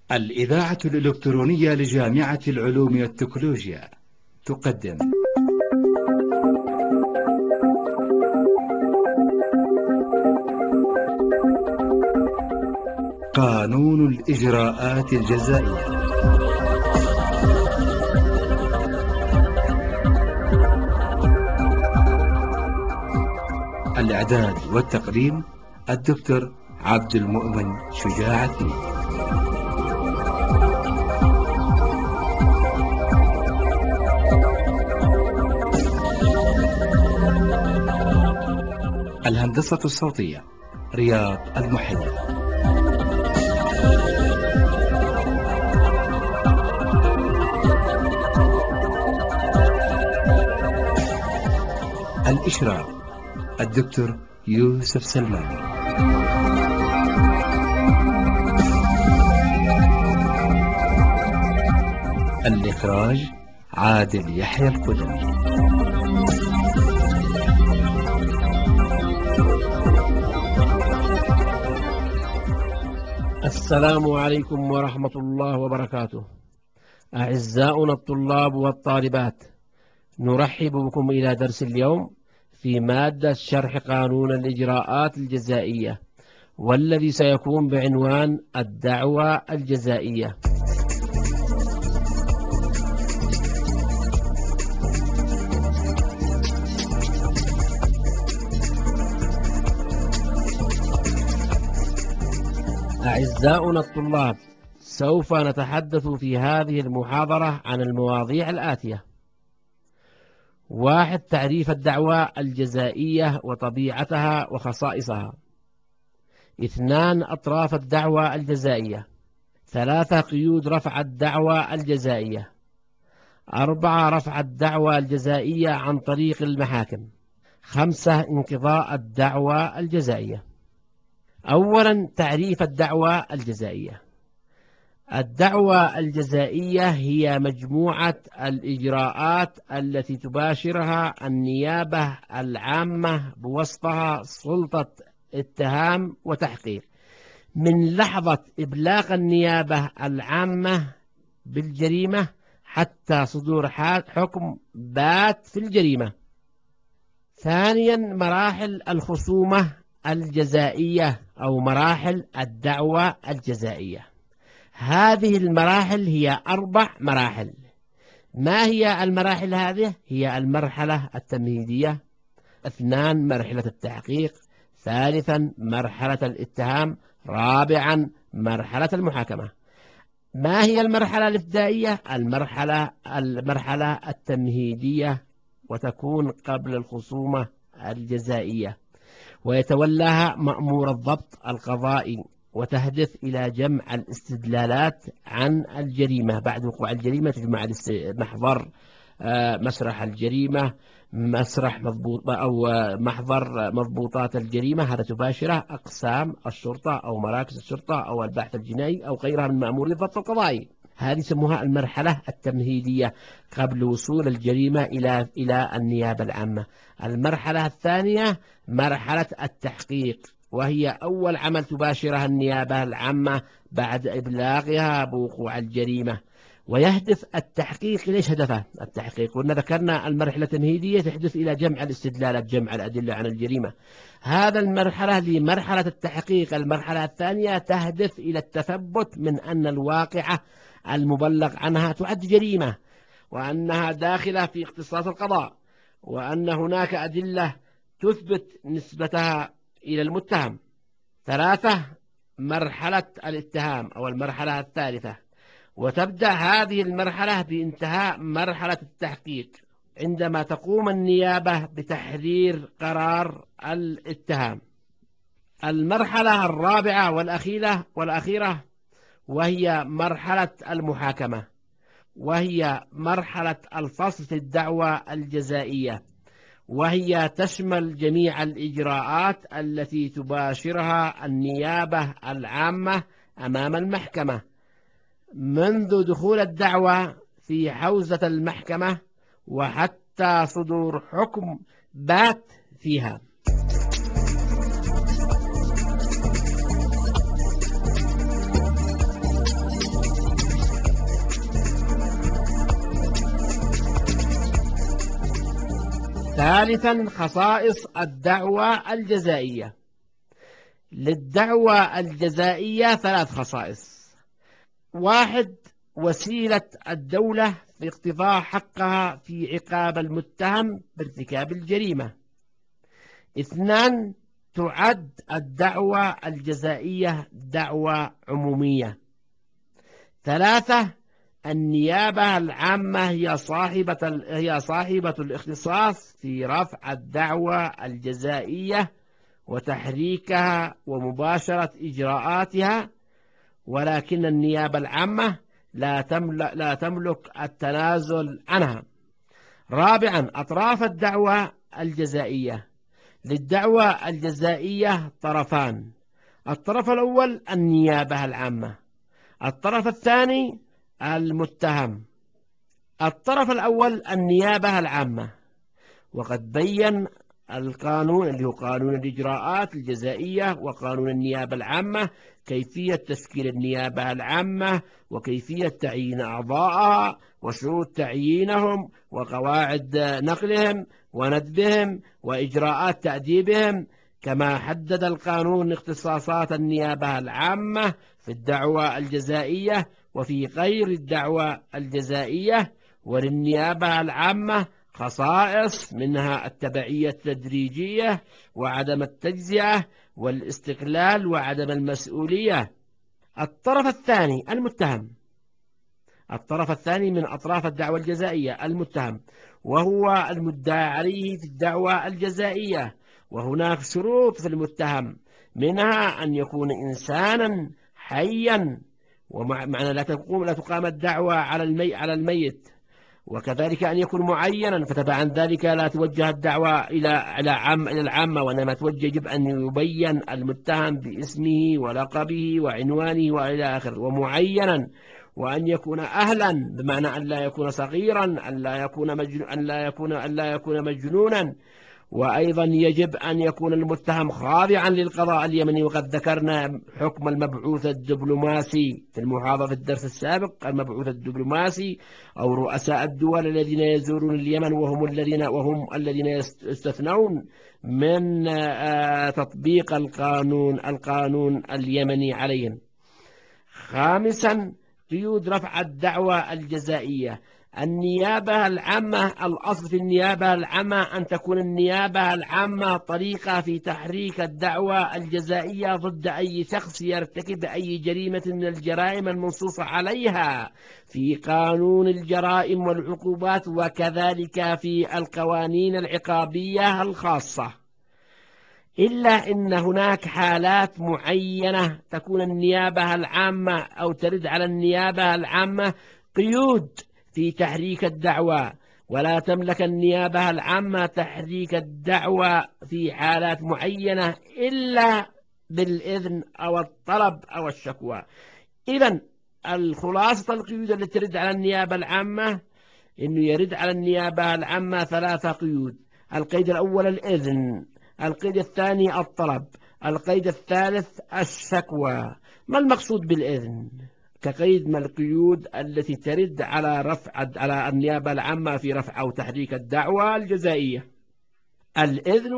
الإذاعة الإلكترونية لجامعة العلوم والتكنولوجيا تقدم قانون الإجراءات الجزائية. الإعداد والتقديم الدكتور عبد المؤمن شجاع الدين. الهندسة الصوتية رياض المحلى. الإشراف الدكتور يوسف سلمان. الإخراج عادل يحيى القدمي. السلام عليكم ورحمة الله وبركاته. أعزاؤنا الطلاب والطالبات، نرحب بكم إلى درس اليوم في مادة شرح قانون الإجراءات الجزائية، والذي سيكون بعنوان الدعوى الجزائية. أعزاؤنا الطلاب، سوف نتحدث في هذه المحاضرة عن المواضيع الآتية: 1. تعريف الدعوى الجزائية وطبيعتها وخصائصها. 2. أطراف الدعوى الجزائية. 3. قيود رفع الدعوى الجزائية. 4. رفع الدعوى الجزائية عن طريق المحاكم. 5. انقضاء الدعوى الجزائية. أولا، تعريف الدعوى الجزائية. الدعوى الجزائية هي مجموعة الإجراءات التي تباشرها النيابة العامة بواسطها سلطة اتهام وتحقيق من لحظة إبلاغ النيابة العامة بالجريمة حتى صدور حكم بات في الجريمة. ثانيا، مراحل الخصومة الجزائية أو مراحل الدعوى الجزائية. هذه المراحل هي 4 مراحل. ما هي المراحل هذه؟ هي المرحلة التمهيدية. 2. مرحلة التحقيق. 3. مرحلة الاتهام. 4. مرحلة المحاكمة. ما هي المرحلة الابتدائية؟ المرحلة التمهيدية، وتكون قبل الخصومة الجزائية، ويتولاها مأمور الضبط القضائي، وتهدف إلى جمع الاستدلالات عن الجريمة. بعد وقوع الجريمة تجمع محضر مسرح الجريمة، مسرح مضبوط أو محضر مضبوطات الجريمة، هذا تباشره أقسام الشرطة أو مراكز الشرطة أو البحث الجنائي أو غيرها من مأموري الضبط القضائي. هذه يسموها المرحلة التمهيدية قبل وصول الجريمة إلى النيابة العامة. المرحلة الثانية مرحلة التحقيق، وهي أول عمل تباشرها النيابة العامة بعد إبلاغها بوقوع الجريمة. ويهدف التحقيق، ليش هدفه التحقيق؟ قلنا ذكرنا المرحلة التمهيدية تحدث إلى جمع الاستدلالات، جمع الأدلة عن الجريمة. هذا المرحلة لمرحلة التحقيق. المرحلة الثانية تهدف إلى التثبت من أن الواقعة المبلغ عنها تعد جريمة، وأنها داخلة في اختصاص القضاء، وأن هناك أدلة تثبت نسبتها إلى المتهم. 3. مرحلة الاتهام أو المرحلة الثالثة، وتبدأ هذه المرحلة بانتهاء مرحلة التحقيق عندما تقوم النيابة بتحرير قرار الاتهام. المرحلة الرابعة والأخيرة وهي مرحلة المحاكمة، وهي مرحلة الفصل في الدعوى الجزائية، وهي تشمل جميع الإجراءات التي تباشرها النيابة العامة أمام المحكمة، منذ دخول الدعوى في حوزة المحكمة وحتى صدور حكم بات فيها. ثالثا خصائص الدعوى الجزائية. للدعوى الجزائية 3 خصائص: 1. وسيلة الدولة في اقتضاء حقها في عقاب المتهم بارتكاب الجريمة. 2. تعد الدعوى الجزائية دعوى عمومية. 3. النيابة العامة هي صاحبة الاختصاص في رفع الدعوى الجزائية وتحريكها ومباشرة إجراءاتها، ولكن النيابة العامة لا تملك التنازل عنها. 4. أطراف الدعوى الجزائية. للدعوى الجزائية طرفان: الطرف الأول النيابة العامة، الطرف الثاني المتهم. الطرف الأول النيابة العامة، وقد بين القانون اللي هو قانون الإجراءات الجزائية وقانون النيابة العامة كيفية تشكيل النيابة العامة وكيفية تعيين أعضائها وشروط تعيينهم وقواعد نقلهم وندبهم وإجراءات تأديبهم، كما حدد القانون اختصاصات النيابة العامة في الدعوى الجزائية وفي غير الدعوى الجزائية. وللنيابة العامة خصائص، منها التبعية التدريجية وعدم التجزئة والاستقلال وعدم المسؤولية. الطرف الثاني المتهم. الطرف الثاني من أطراف الدعوى الجزائية المتهم، وهو المدعى عليه في الدعوى الجزائية. وهناك شروط في المتهم، منها أن يكون إنسانا حيا، ومعنى لا تقام الدعوى على الميت، وكذلك أن يكون معينا، فتبعا ذلك لا توجه الدعوة إلى العامة، وإنما يجب أن يبين المتهم باسمه ولقبه وعنوانه وإلى آخره، ومعينا، وأن يكون أهلا، بمعنى أن لا يكون صغيرا، أن لا يكون مجنونا. وأيضا يجب أن يكون المتهم خاضعا للقضاء اليمني، وقد ذكرنا حكم المبعوث الدبلوماسي في المحاضرة في الدرس السابق. المبعوث الدبلوماسي أو رؤساء الدول الذين يزورون اليمن وهم الذين يستثنون من تطبيق القانون اليمني عليهم. 5. قيود رفع الدعوى الجزائية. النيابة العامة، الأصل في النيابة العامة أن تكون النيابة العامة طريقة في تحريك الدعوى الجزائية ضد أي شخص يرتكب أي جريمة من الجرائم المنصوص عليها في قانون الجرائم والعقوبات، وكذلك في القوانين العقابية الخاصة، إلا إن هناك حالات معينة تكون النيابة العامة أو ترد على النيابة العامة قيود في تحريك الدعوى، ولا تملك النيابة العامة تحريك الدعوى في حالات معينة إلا بالإذن أو الطلب أو الشكوى. إذن الخلاصة القيود التي ترد على النيابة العامة إنه يرد على النيابة العامة 3 قيود: القيد الأول الإذن، القيد الثاني الطلب، القيد الثالث الشكوى. ما المقصود بالإذن؟ كقيد من القيود التي ترد على النيابة العامة في رفع أو تحريك الدعوى الجزائية. الإذن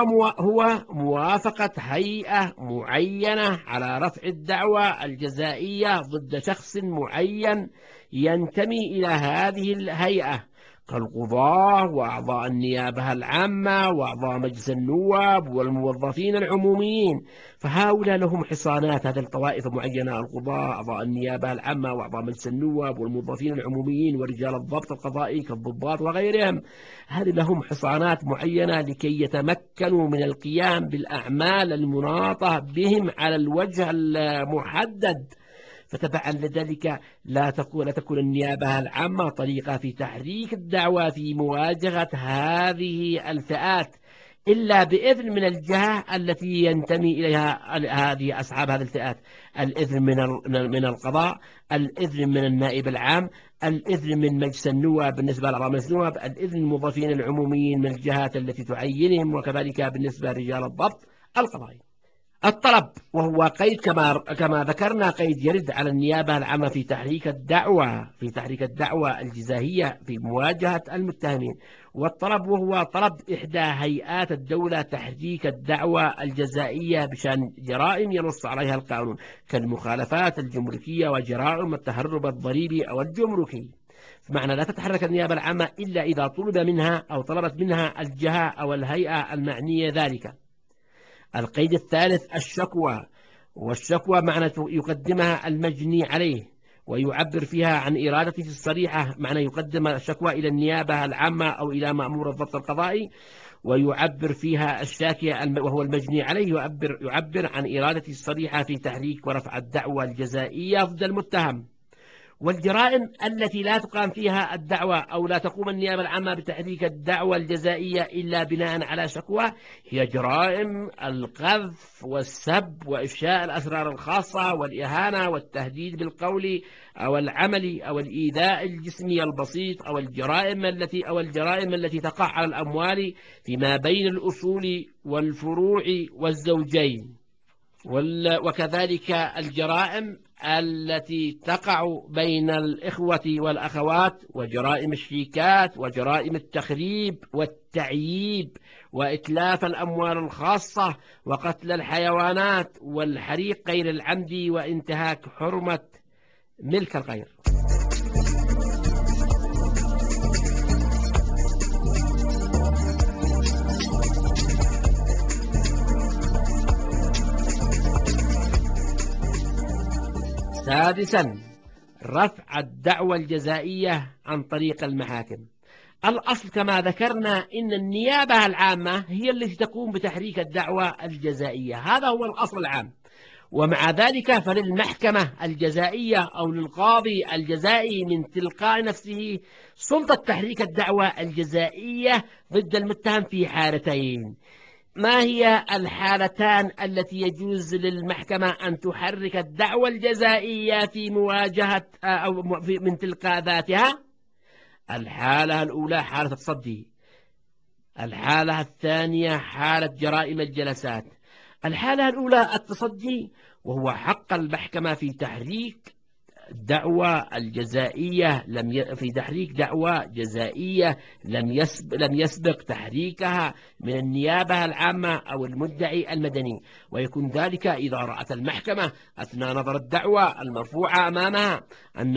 هو موافقة هيئة معينة على رفع الدعوى الجزائية ضد شخص معين ينتمي إلى هذه الهيئة، كالقضاة وأعضاء النيابة العامة وأعضاء مجلس النواب والموظفين العموميين، فهؤلاء لهم حصانات. هذه الطوائف معينة: القضاة، أعضاء النيابة العامة وأعضاء مجلس النواب والموظفين العموميين ورجال الضبط القضائي كالضباط وغيرهم، هذه لهم حصانات معينة لكي يتمكنوا من القيام بالأعمال المناطة بهم على الوجه المحدد. فتبعا لذلك لا تكون النيابة العامة طريقة في تحريك الدعوى في مواجهة هذه الفئات إلا بإذن من الجهة التي ينتمي إليها هذه أصحاب هذه الفئات: الإذن من القضاء، الإذن من النائب العام، الإذن من مجلس النواب بالنسبة لأعضاء مجلس النواب، الإذن الموظفين العموميين من الجهات التي تعينهم، وكذلك بالنسبة لرجال الضبط القضائي. الطلب وهو قيد كما ذكرنا قيد يرد على النيابة العامة في تحريك الدعوة الجزائية في مواجهة المتهمين. والطلب وهو طلب إحدى هيئات الدولة تحريك الدعوة الجزائية بشأن جرائم ينص عليها القانون كالمخالفات الجمركية وجرائم التهرب الضريبي أو الجمركي. بمعنى لا تتحرك النيابة العامة إلا إذا طلب منها أو طلبت منها الجهة أو الهيئة المعنية ذلك. القيد الثالث الشكوى، والشكوى معنى يقدمها المجني عليه ويعبر فيها عن إرادته الصريحة، معنى يقدم الشكوى إلى النيابة العامة أو إلى مأمور الضبط القضائي، ويعبر فيها الشاكي وهو المجني عليه يعبر عن إرادته الصريحة في تحريك ورفع الدعوى الجزائية ضد المتهم. والجرائم التي لا تقام فيها الدعوة أو لا تقوم النيابة العامة بتحريك الدعوة الجزائية إلا بناء على شكوى هي جرائم القذف والسب وإفشاء الأسرار الخاصة والإهانة والتهديد بالقول أو العمل أو الإيذاء الجسمي البسيط أو الجرائم التي تقع على الأموال فيما بين الأصول والفروع والزوجين. وكذلك الجرائم التي تقع بين الإخوة والأخوات وجرائم الشيكات وجرائم التخريب والتعييب وإتلاف الأموال الخاصة وقتل الحيوانات والحريق غير العمدي وانتهاك حرمة ملك الغير. سادسا رفع الدعوى الجزائية عن طريق المحاكم. الأصل كما ذكرنا إن النيابة العامة هي التي تقوم بتحريك الدعوى الجزائية، هذا هو الأصل العام. ومع ذلك فللمحكمة الجزائية أو للقاضي الجزائي من تلقاء نفسه سلطة تحريك الدعوى الجزائية ضد المتهم في حالتين. ما هي الحالتان التي يجوز للمحكمة أن تحرك الدعوى الجزائية في مواجهة أو من تلقاء ذاتها؟ الحالة الأولى حالة التصدي، الحالة الثانية حالة جرائم الجلسات. الحالة الأولى التصدي، وهو حق المحكمة في تحريك دعوى الجزائية في تحريك دعوى جزائية لم يسبق تحريكها من النيابة العامة أو المدعي المدني، ويكون ذلك إذا رأت المحكمة أثناء نظر الدعوى المرفوعة أمامها أن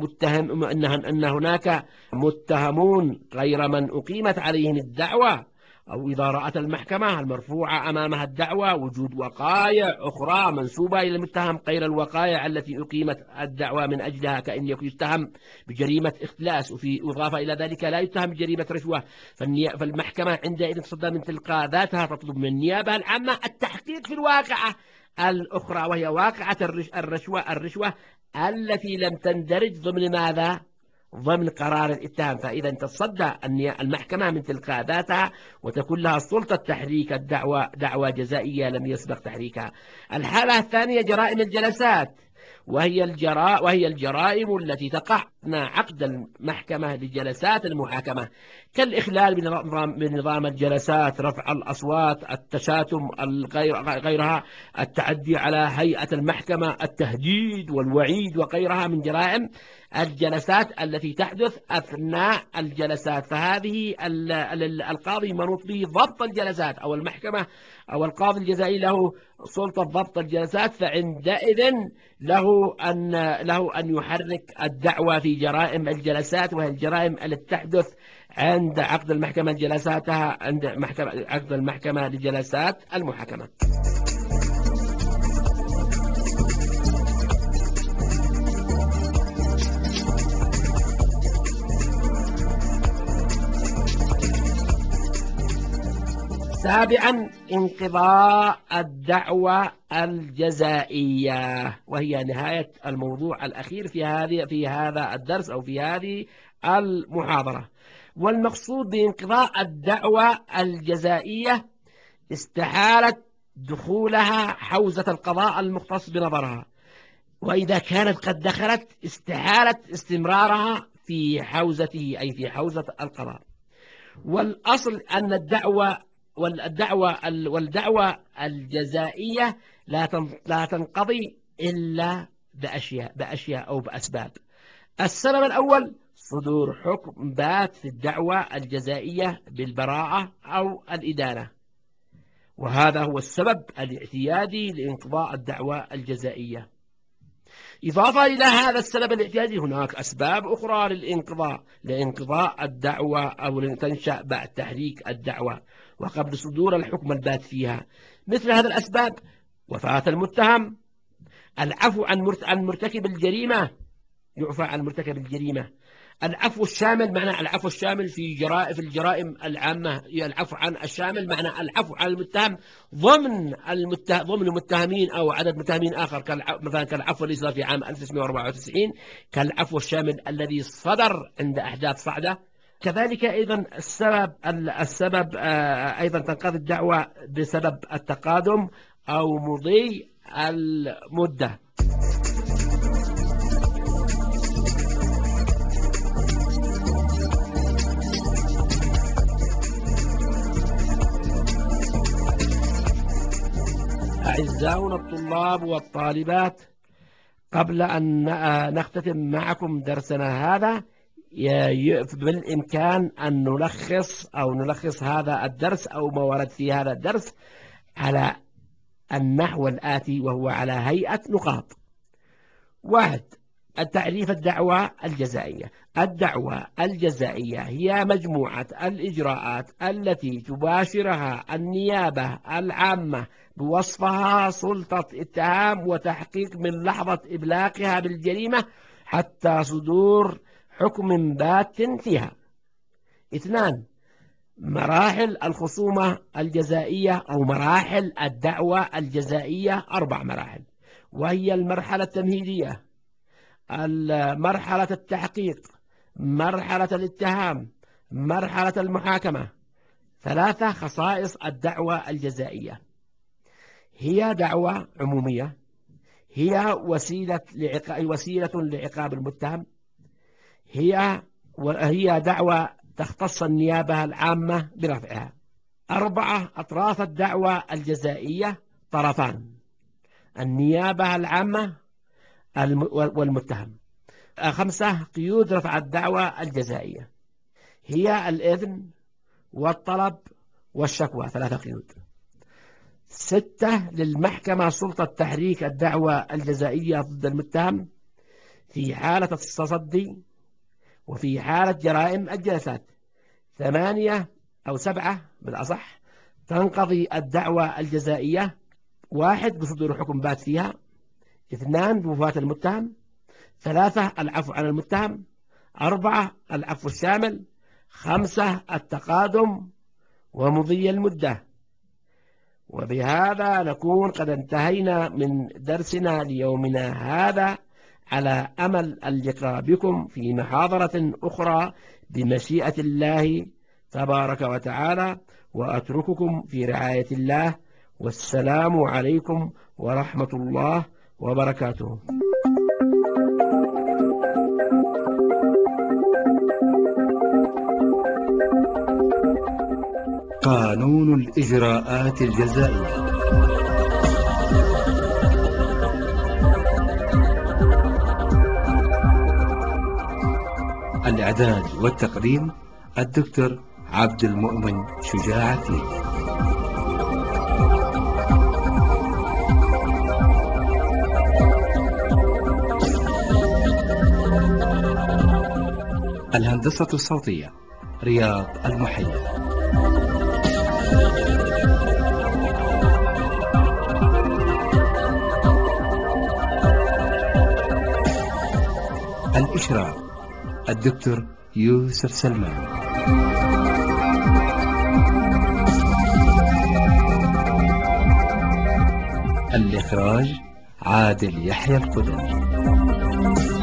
هناك متهمون غير من أقيمت عليهم الدعوى، أو إذا رأت المحكمة المرفوعة أمامها الدعوى وجود وقائع أخرى منسوبة إلى المتهم غير الوقائع التي أقيمت الدعوى من أجلها، كأن يتهم بجريمة اختلاس، وفي إضافة إلى ذلك لا يتهم بجريمة رشوة. فالمحكمة عندئذ تصدى من تلقاء ذاتها تطلب من النيابة العامة التحقيق في الواقعة الأخرى، وهي واقعة الرشوة التي لم تندرج ضمن ماذا؟ ضمن قرار الاتهام. فإذا تتصدى المحكمة من تلقاء ذاتها وتكون لها السلطة تحريك دعوى جزائية لم يسبق تحريكها. الحالة الثانية جرائم الجلسات، وهي الجرائم التي تقع عقد المحكمة لجلسات المحاكمة، كالإخلال بنظام الجلسات، رفع الأصوات، التشاتم، غيرها، التعدي على هيئة المحكمة، التهديد والوعيد وغيرها من جرائم الجلسات التي تحدث أثناء الجلسات. فهذه القاضي منوط به ضبط الجلسات، أو المحكمة أو القاضي الجزائي له سلطة ضبط الجلسات، فعندئذ له أن يحرك الدعوى في جرائم الجلسات، وهي الجرائم التي تحدث عند عقد المحكمة جلساتها، عقد المحكمة لجلسات المحاكمة. سابعا انقضاء الدعوى الجزائية، وهي نهاية الموضوع الأخير في هذا الدرس أو في هذه المحاضرة. والمقصود بانقضاء الدعوى الجزائية استحالة دخولها حوزة القضاء المختص بنظرها، وإذا كانت قد دخلت استحالة استمرارها في حوزته أي في حوزة القضاء. والأصل أن الدعوى والدعوة الجزائية لا تنقضي إلا بأشياء أو بأسباب. السبب الأول صدور حكم بات في الدعوة الجزائية بالبراءة أو الإدانة، وهذا هو السبب الاعتيادي لإنقضاء الدعوة الجزائية. إضافة إلى هذا السبب الاعتيادي هناك أسباب أخرى لإنقضاء الدعوة أو لتنشأ بعد تحريك الدعوة وقبل صدور الحكم البات فيها. مثل هذه الأسباب: وفاة المتهم، العفو عن مرتكب الجريمة، يعفى عن مرتكب الجريمة، العفو الشامل، معنى العفو الشامل في الجرائم العامة، العفو عن الشامل معنى العفو عن المتهم ضمن المتهمين أو عدد متهمين آخر، مثلا كالعفو الذي صدر في عام 1994، كالعفو الشامل الذي صدر عند أحداث صعدة. كذلك أيضا السبب أيضا تنقضي الدعوة بسبب التقادم أو مضي المدة. أعزائنا الطلاب والطالبات، قبل أن نختتم معكم درسنا هذا، بالإمكان أن نلخص هذا الدرس أو ما ورد في هذا الدرس على النحو الآتي، وهو على هيئة نقاط. 1. التعريف: الدعوة الجزائية. الدعوة الجزائية هي مجموعة الإجراءات التي تباشرها النيابة العامة بوصفها سلطة اتهام وتحقيق من لحظة إبلاغها بالجريمة حتى صدور حكم بات فيها. 2. مراحل الخصومة الجزائية أو مراحل الدعوة الجزائية 4 مراحل، وهي المرحلة التمهيدية، مرحلة التحقيق، مرحلة الاتهام، مرحلة المحاكمة. 3. خصائص الدعوة الجزائية: هي دعوة عمومية، هي وسيلة لعقاب المتهم، هي دعوة تختص النيابة العامة برفعها. 4. أطراف الدعوة الجزائية: طرفان، النيابة العامة والمتهم. 5. قيود رفع الدعوة الجزائية: هي الإذن والطلب والشكوى، 3 قيود. 6. للمحكمة سلطة تحريك الدعوة الجزائية ضد المتهم في حالة التصدي وفي حالة جرائم الجلسات. 8 أو 7 بالأصح تنقضي الدعوة الجزائية: 1. بصدور حكم بات فيها، 2. بوفاة المتهم، 3. العفو عن المتهم، 4. العفو الشامل، 5. التقادم ومضي المدة. وبهذا نكون قد انتهينا من درسنا ليومنا هذا، على أمل اللقاء بكم في محاضرة أخرى بمشيئة الله تبارك وتعالى، وأترككم في رعاية الله، والسلام عليكم ورحمة الله وبركاته. قانون الإجراءات الجزائية. الإعداد والتقديم: الدكتور عبد المؤمن شجاع الدين. الهندسة الصوتية: رياض المحيي. الإشراف: الدكتور يوسف سلمان. الإخراج: عادل يحيى القدمي.